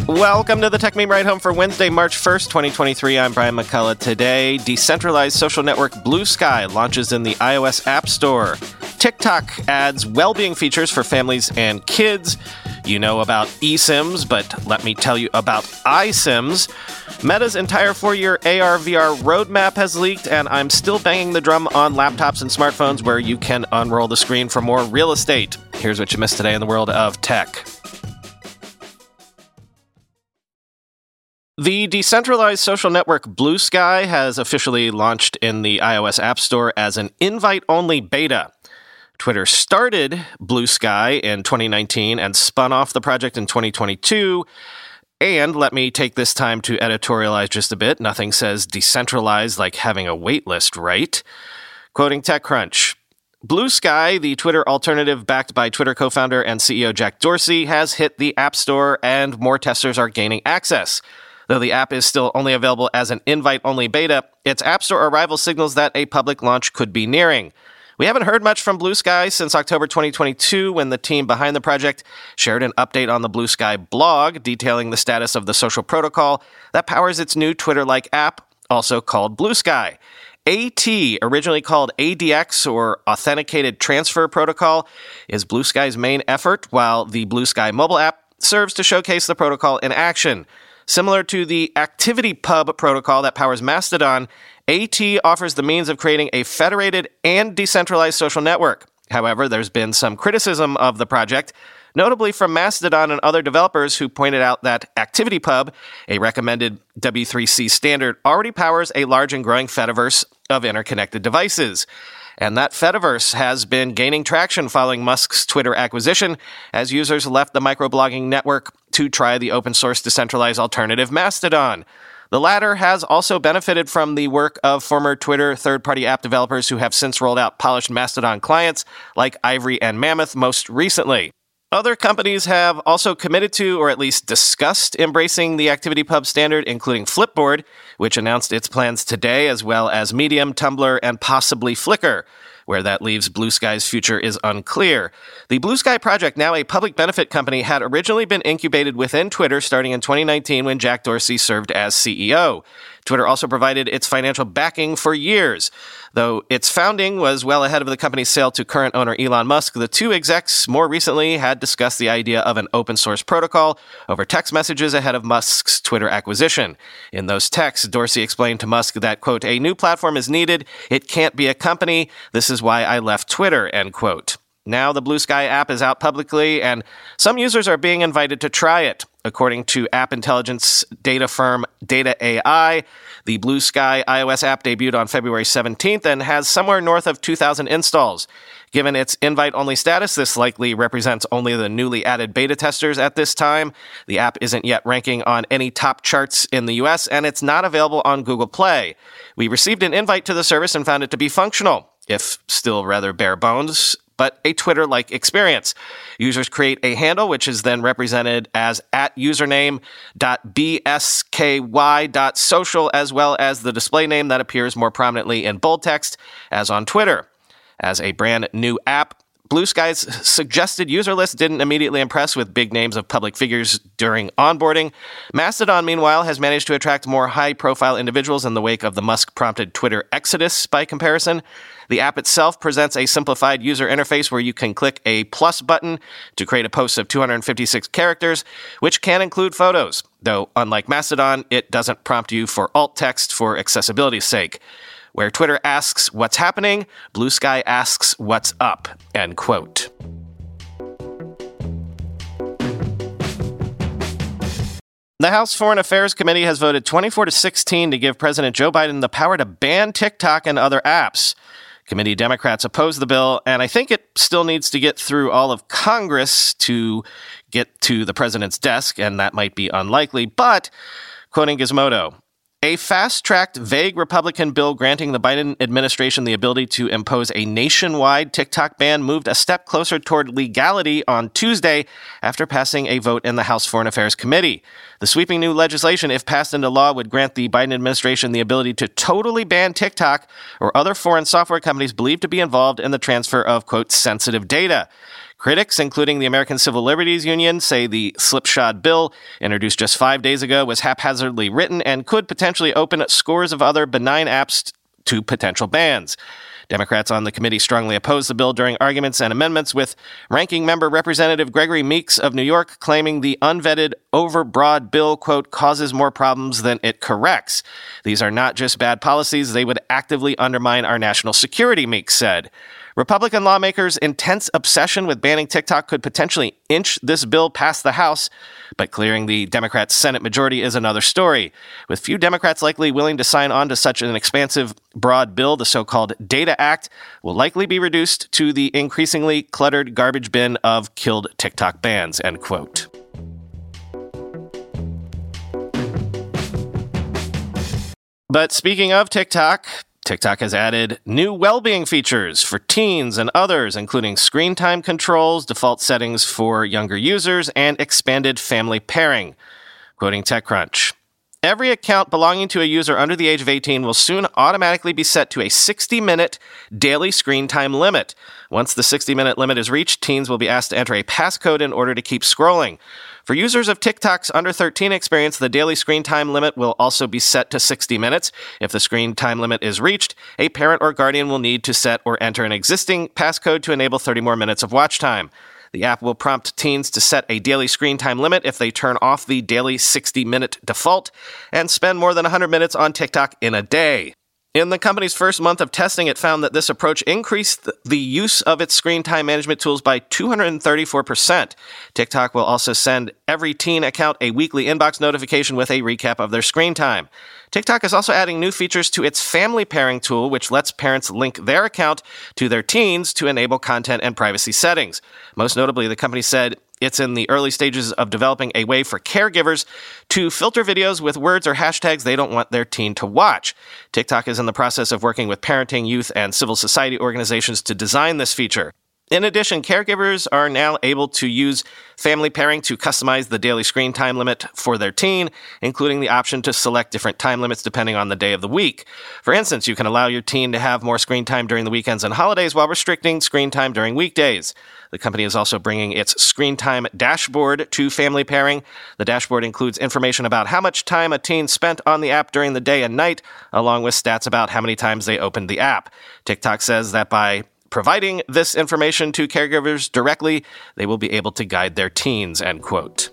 Welcome to the Tech Meme Ride Home for Wednesday, March 1st, 2023. I'm Brian McCullough. Today, decentralized social network Bluesky launches in the iOS App Store. TikTok adds well-being features for families and kids. You know about eSIMs, but let me tell you about iSIMs. Meta's entire 4-year AR/VR roadmap has leaked, and I'm still banging the drum on laptops and smartphones where you can unroll the screen for more real estate. Here's what you missed today in the world of tech. The decentralized social network Bluesky has officially launched in the iOS App Store as an invite-only beta. Twitter started Bluesky in 2019 and spun off the project in 2022. And let me take this time to editorialize just a bit. Nothing says decentralized like having a waitlist, right? Quoting TechCrunch, Bluesky, the Twitter alternative backed by Twitter co-founder and CEO Jack Dorsey, has hit the App Store and more testers are gaining access. Though the app is still only available as an invite-only beta, its App Store arrival signals that a public launch could be nearing. We haven't heard much from Bluesky since October 2022 when the team behind the project shared an update on the Bluesky blog detailing the status of the social protocol that powers its new Twitter-like app, also called Bluesky. AT, originally called ADX or Authenticated Transfer Protocol, is Bluesky's main effort, while the Bluesky mobile app serves to showcase the protocol in action. Similar to the ActivityPub protocol that powers Mastodon, AT offers the means of creating a federated and decentralized social network. However, there's been some criticism of the project, notably from Mastodon and other developers who pointed out that ActivityPub, a recommended W3C standard, already powers a large and growing Fediverse of interconnected devices. And that Fediverse has been gaining traction following Musk's Twitter acquisition as users left the microblogging network to try the open-source decentralized alternative Mastodon. The latter has also benefited from the work of former Twitter third-party app developers who have since rolled out polished Mastodon clients like Ivory and Mammoth most recently. Other companies have also committed to, or at least discussed, embracing the ActivityPub standard, including Flipboard, which announced its plans today, as well as Medium, Tumblr, and possibly Flickr. Where that leaves Bluesky's future is unclear. The Bluesky project, now a public benefit company, had originally been incubated within Twitter starting in 2019 when Jack Dorsey served as CEO. Twitter also provided its financial backing for years. Though its founding was well ahead of the company's sale to current owner Elon Musk, the two execs more recently had discussed the idea of an open-source protocol over text messages ahead of Musk's Twitter acquisition. In those texts, Dorsey explained to Musk that, quote, a new platform is needed. It can't be a company. This is why I left Twitter, end quote. Now the Bluesky app is out publicly, and some users are being invited to try it. According to app intelligence data firm Data AI, the Bluesky iOS app debuted on February 17th and has somewhere north of 2,000 installs. Given its invite-only status, this likely represents only the newly added beta testers at this time. The app isn't yet ranking on any top charts in the US, and it's not available on Google Play. We received an invite to the service and found it to be functional, if still rather bare bones, but a Twitter-like experience. Users create a handle, which is then represented as @username.bsky.social, as well as the display name that appears more prominently in bold text, as on Twitter. As a brand new app, Bluesky's suggested user list didn't immediately impress with big names of public figures during onboarding. Mastodon, meanwhile, has managed to attract more high-profile individuals in the wake of the Musk-prompted Twitter exodus by comparison. The app itself presents a simplified user interface where you can click a plus button to create a post of 256 characters, which can include photos, though unlike Mastodon, it doesn't prompt you for alt text for accessibility's sake. Where Twitter asks what's happening, Bluesky asks what's up, end quote. The House Foreign Affairs Committee has voted 24-16 to give President Joe Biden the power to ban TikTok and other apps. Committee Democrats oppose the bill, and I think it still needs to get through all of Congress to get to the president's desk, and that might be unlikely, but, quoting Gizmodo, a fast-tracked, vague Republican bill granting the Biden administration the ability to impose a nationwide TikTok ban moved a step closer toward legality on Tuesday after passing a vote in the House Foreign Affairs Committee. The sweeping new legislation, if passed into law, would grant the Biden administration the ability to totally ban TikTok or other foreign software companies believed to be involved in the transfer of, quote, sensitive data. Critics, including the American Civil Liberties Union, say the slipshod bill, introduced just 5 days ago, was haphazardly written and could potentially open scores of other benign apps to potential bans. Democrats on the committee strongly opposed the bill during arguments and amendments, with Ranking Member Representative Gregory Meeks of New York claiming the unvetted, overbroad bill, quote, causes more problems than it corrects. These are not just bad policies, they would actively undermine our national security, Meeks said. Republican lawmakers' intense obsession with banning TikTok could potentially inch this bill past the House, but clearing the Democrat Senate majority is another story. With few Democrats likely willing to sign on to such an expansive, broad bill, the so-called DATA Act will likely be reduced to the increasingly cluttered garbage bin of killed TikTok bans, end quote. But speaking of TikTok has added new well-being features for teens and others, including screen time controls, default settings for younger users, and expanded family pairing. Quoting TechCrunch, every account belonging to a user under the age of 18 will soon automatically be set to a 60-minute daily screen time limit. Once the 60-minute limit is reached, teens will be asked to enter a passcode in order to keep scrolling. For users of TikTok's under 13 experience, the daily screen time limit will also be set to 60 minutes. If the screen time limit is reached, a parent or guardian will need to set or enter an existing passcode to enable 30 more minutes of watch time. The app will prompt teens to set a daily screen time limit if they turn off the daily 60-minute default and spend more than 100 minutes on TikTok in a day. In the company's first month of testing, it found that this approach increased the use of its screen time management tools by 234%. TikTok will also send every teen account a weekly inbox notification with a recap of their screen time. TikTok is also adding new features to its family pairing tool, which lets parents link their account to their teens to enable content and privacy settings. Most notably, the company said it's in the early stages of developing a way for caregivers to filter videos with words or hashtags they don't want their teen to watch. TikTok is in the process of working with parenting, youth, and civil society organizations to design this feature. In addition, caregivers are now able to use family pairing to customize the daily screen time limit for their teen, including the option to select different time limits depending on the day of the week. For instance, you can allow your teen to have more screen time during the weekends and holidays while restricting screen time during weekdays. The company is also bringing its screen time dashboard to family pairing. The dashboard includes information about how much time a teen spent on the app during the day and night, along with stats about how many times they opened the app. TikTok says that by providing this information to caregivers directly, they will be able to guide their teens, end quote.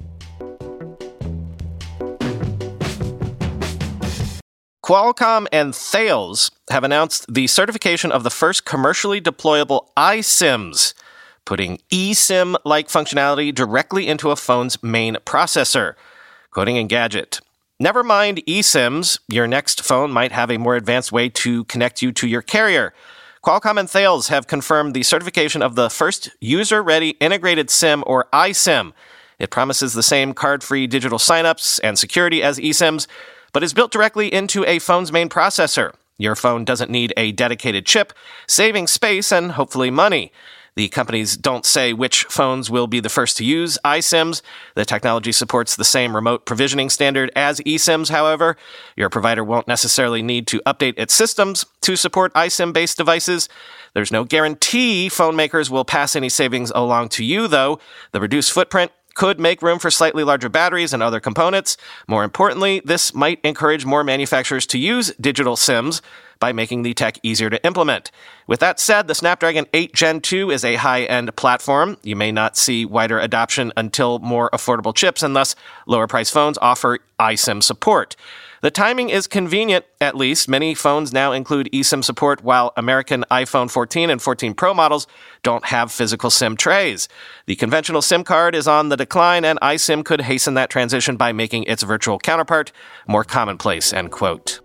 Qualcomm and Thales have announced the certification of the first commercially deployable iSIMs, putting eSIM-like functionality directly into a phone's main processor. Quoting Engadget, never mind eSIMs, your next phone might have a more advanced way to connect you to your carrier. Qualcomm and Thales have confirmed the certification of the first user-ready integrated SIM, or iSIM. It promises the same card-free digital signups and security as eSIMs, but is built directly into a phone's main processor. Your phone doesn't need a dedicated chip, saving space and hopefully money. The companies don't say which phones will be the first to use iSIMs. The technology supports the same remote provisioning standard as eSIMs, however. Your provider won't necessarily need to update its systems to support iSIM-based devices. There's no guarantee phone makers will pass any savings along to you, though. The reduced footprint could make room for slightly larger batteries and other components. More importantly, this might encourage more manufacturers to use digital SIMs by making the tech easier to implement. With that said, the Snapdragon 8 Gen 2 is a high-end platform. You may not see wider adoption until more affordable chips and thus lower-priced phones offer iSIM support. The timing is convenient, at least. Many phones now include eSIM support, while American iPhone 14 and 14 Pro models don't have physical SIM trays. The conventional SIM card is on the decline, and iSIM could hasten that transition by making its virtual counterpart more commonplace, end quote.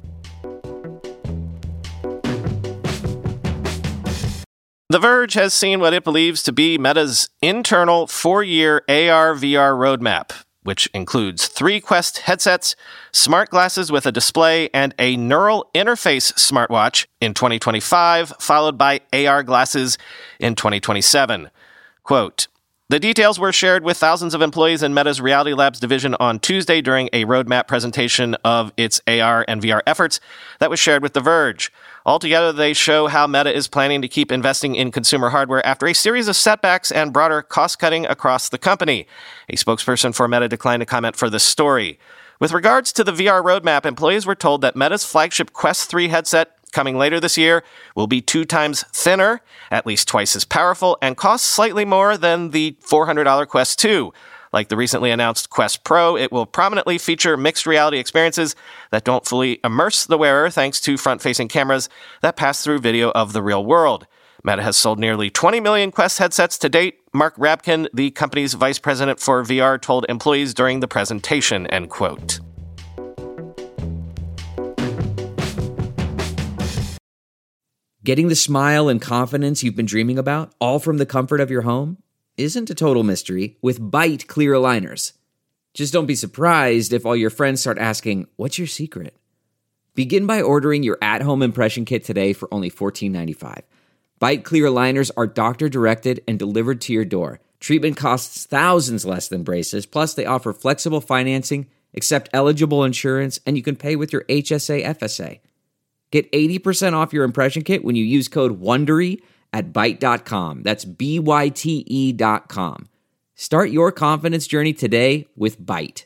The Verge has seen what it believes to be Meta's internal 4-year AR/VR roadmap, which includes 3 Quest headsets, smart glasses with a display, and a neural interface smartwatch in 2025, followed by AR glasses in 2027. Quote, The details were shared with thousands of employees in Meta's Reality Labs division on Tuesday during a roadmap presentation of its AR and VR efforts that was shared with The Verge. Altogether, they show how Meta is planning to keep investing in consumer hardware after a series of setbacks and broader cost-cutting across the company. A spokesperson for Meta declined to comment for this story. With regards to the VR roadmap, employees were told that Meta's flagship Quest 3 headset coming later this year will be 2 times thinner, at least twice as powerful, and cost slightly more than the $400 Quest 2. Like the recently announced Quest Pro, it will prominently feature mixed reality experiences that don't fully immerse the wearer thanks to front-facing cameras that pass through video of the real world. Meta has sold nearly 20 million Quest headsets to date. Mark Rabkin, the company's vice president for VR, told employees during the presentation, end quote. Getting the smile and confidence you've been dreaming about, all from the comfort of your home, isn't a total mystery with Byte clear aligners. Just don't be surprised if all your friends start asking, "What's your secret?" Begin by ordering your at-home impression kit today for only $14.95. Byte clear aligners are doctor-directed and delivered to your door. Treatment costs thousands less than braces, plus they offer flexible financing, accept eligible insurance, and you can pay with your HSA FSA. Get 80% off your impression kit when you use code WONDERY at Byte.com. That's BYTE.com. Start your confidence journey today with Byte.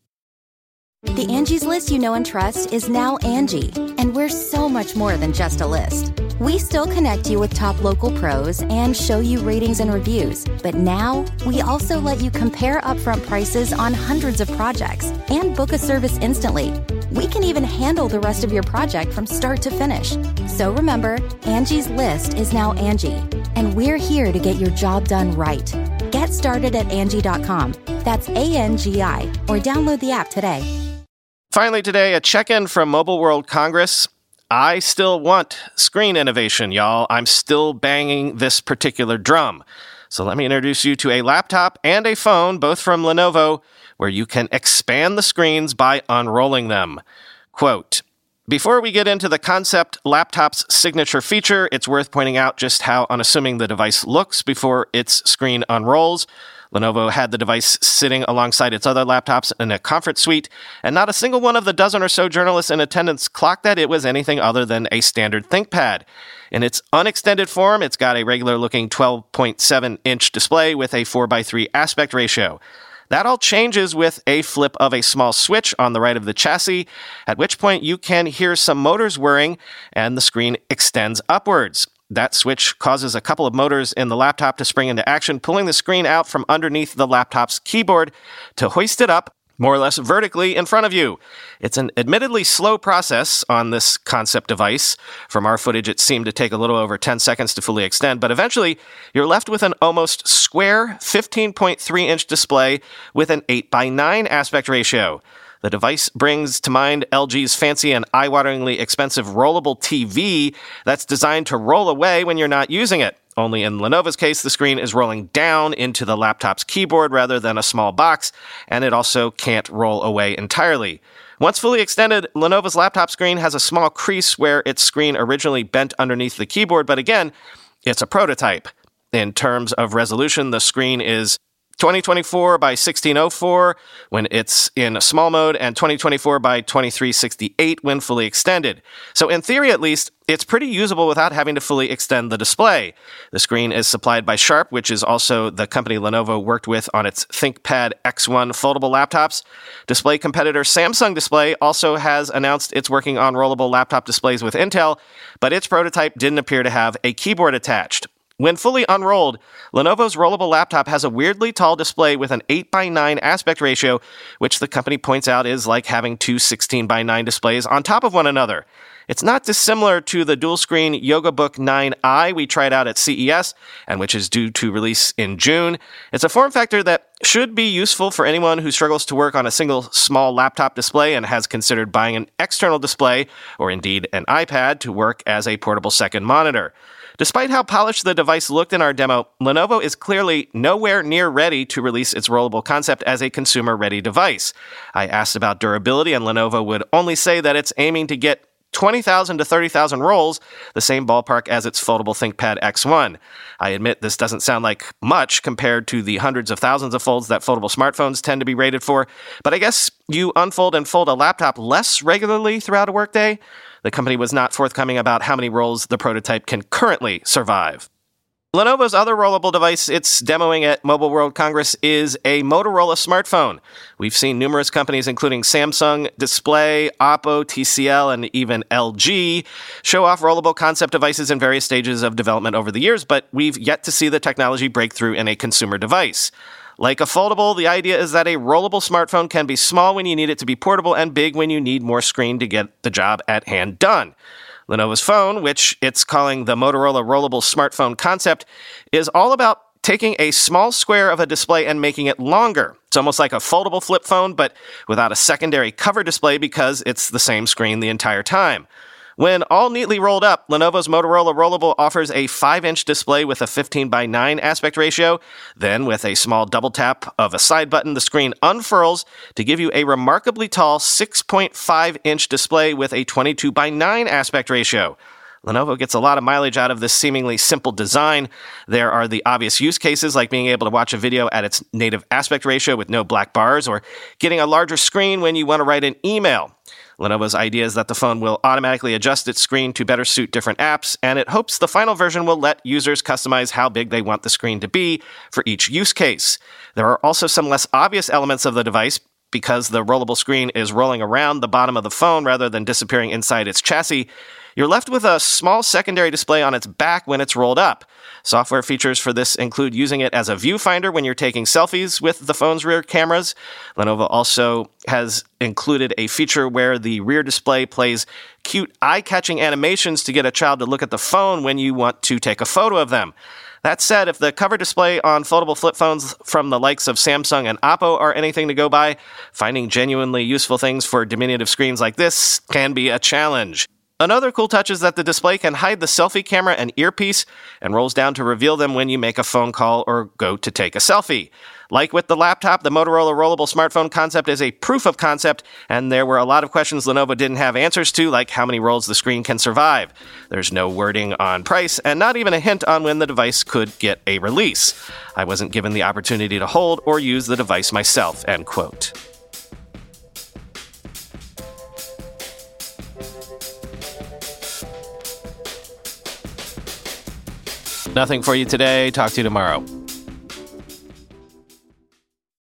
The Angie's List you know and trust is now Angie, and we're so much more than just a list. We still connect you with top local pros and show you ratings and reviews, but now we also let you compare upfront prices on hundreds of projects and book a service instantly. We can even handle the rest of your project from start to finish. So remember, Angie's List is now Angie, and we're here to get your job done right. Get started at Angie.com. That's ANGI, or download the app today. Finally today, a check-in from Mobile World Congress. I still want screen innovation, y'all. I'm still banging this particular drum. So let me introduce you to a laptop and a phone, both from Lenovo, where you can expand the screens by unrolling them. Quote, "Before we get into the concept laptop's signature feature, it's worth pointing out just how unassuming the device looks before its screen unrolls. Lenovo had the device sitting alongside its other laptops in a conference suite, and not a single one of the dozen or so journalists in attendance clocked that it was anything other than a standard ThinkPad. In its unextended form, it's got a regular-looking 12.7-inch display with a 4:3 aspect ratio. That all changes with a flip of a small switch on the right of the chassis, at which point you can hear some motors whirring and the screen extends upwards. That switch causes a couple of motors in the laptop to spring into action, pulling the screen out from underneath the laptop's keyboard to hoist it up more or less vertically in front of you. It's an admittedly slow process on this concept device. From our footage, it seemed to take a little over 10 seconds to fully extend, but eventually you're left with an almost square 15.3-inch display with an 8:9 aspect ratio. The device brings to mind LG's fancy and eye-wateringly expensive rollable TV that's designed to roll away when you're not using it. Only in Lenovo's case, the screen is rolling down into the laptop's keyboard rather than a small box, and it also can't roll away entirely. Once fully extended, Lenovo's laptop screen has a small crease where its screen originally bent underneath the keyboard, but again, it's a prototype. In terms of resolution, the screen is 2024 by 1604 when it's in small mode, and 2024 by 2368 when fully extended. So in theory, at least, it's pretty usable without having to fully extend the display. The screen is supplied by Sharp, which is also the company Lenovo worked with on its ThinkPad X1 foldable laptops. Display competitor Samsung Display also has announced it's working on rollable laptop displays with Intel, but its prototype didn't appear to have a keyboard attached. When fully unrolled, Lenovo's rollable laptop has a weirdly tall display with an 8:9 aspect ratio, which the company points out is like having two 16:9 displays on top of one another. It's not dissimilar to the dual-screen YogaBook 9i we tried out at CES, and which is due to release in June. It's a form factor that should be useful for anyone who struggles to work on a single small laptop display and has considered buying an external display, or indeed an iPad, to work as a portable second monitor. Despite how polished the device looked in our demo, Lenovo is clearly nowhere near ready to release its rollable concept as a consumer-ready device. I asked about durability, and Lenovo would only say that it's aiming to get 20,000 to 30,000 rolls, the same ballpark as its foldable ThinkPad X1. I admit this doesn't sound like much compared to the hundreds of thousands of folds that foldable smartphones tend to be rated for, but I guess you unfold and fold a laptop less regularly throughout a workday. The company was not forthcoming about how many rolls the prototype can currently survive. Lenovo's other rollable device it's demoing at Mobile World Congress is a Motorola smartphone. We've seen numerous companies, including Samsung Display, Oppo, TCL, and even LG, show off rollable concept devices in various stages of development over the years, but we've yet to see the technology break through in a consumer device. Like a foldable, the idea is that a rollable smartphone can be small when you need it to be portable and big when you need more screen to get the job at hand done. Lenovo's phone, which it's calling the Motorola Rollable Smartphone Concept, is all about taking a small square of a display and making it longer. It's almost like a foldable flip phone, but without a secondary cover display because it's the same screen the entire time. When all neatly rolled up, Lenovo's Motorola Rollable offers a 5-inch display with a 15:9 aspect ratio. Then, with a small double tap of a side button, the screen unfurls to give you a remarkably tall 6.5-inch display with a 22:9 aspect ratio. Lenovo gets a lot of mileage out of this seemingly simple design. There are the obvious use cases like being able to watch a video at its native aspect ratio with no black bars, or getting a larger screen when you want to write an email. Lenovo's idea is that the phone will automatically adjust its screen to better suit different apps, and it hopes the final version will let users customize how big they want the screen to be for each use case. There are also some less obvious elements of the device. Because the rollable screen is rolling around the bottom of the phone rather than disappearing inside its chassis, you're left with a small secondary display on its back when it's rolled up. Software features for this include using it as a viewfinder when you're taking selfies with the phone's rear cameras. Lenovo also has included a feature where the rear display plays cute eye-catching animations to get a child to look at the phone when you want to take a photo of them. That said, if the cover display on foldable flip phones from the likes of Samsung and Oppo are anything to go by, finding genuinely useful things for diminutive screens like this can be a challenge. Another cool touch is that the display can hide the selfie camera and earpiece and rolls down to reveal them when you make a phone call or go to take a selfie. Like with the laptop, the Motorola Rollable Smartphone Concept is a proof of concept, and there were a lot of questions Lenovo didn't have answers to, like how many rolls the screen can survive. There's no wording on price, and not even a hint on when the device could get a release. I wasn't given the opportunity to hold or use the device myself, end quote. Nothing for you today. Talk to you tomorrow.